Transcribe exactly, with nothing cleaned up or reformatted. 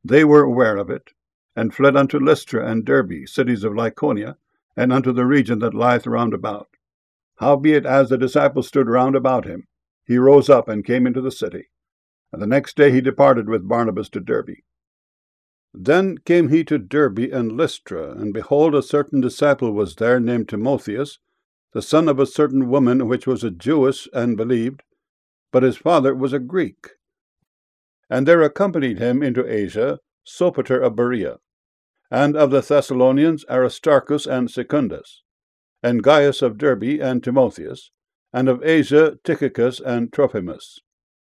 They were aware of it, and fled unto Lystra and Derbe, cities of Lycaonia, and unto the region that lieth round about. Howbeit, as the disciples stood round about him, he rose up and came into the city. And the next day he departed with Barnabas to Derbe. Then came he to Derbe and Lystra, and behold, a certain disciple was there, named Timotheus, the son of a certain woman which was a Jewess, and believed, but his father was a Greek. And there accompanied him into Asia Sopater of Berea, and of the Thessalonians Aristarchus and Secundus, and Gaius of Derbe and Timotheus, and of Asia Tychicus and Trophimus.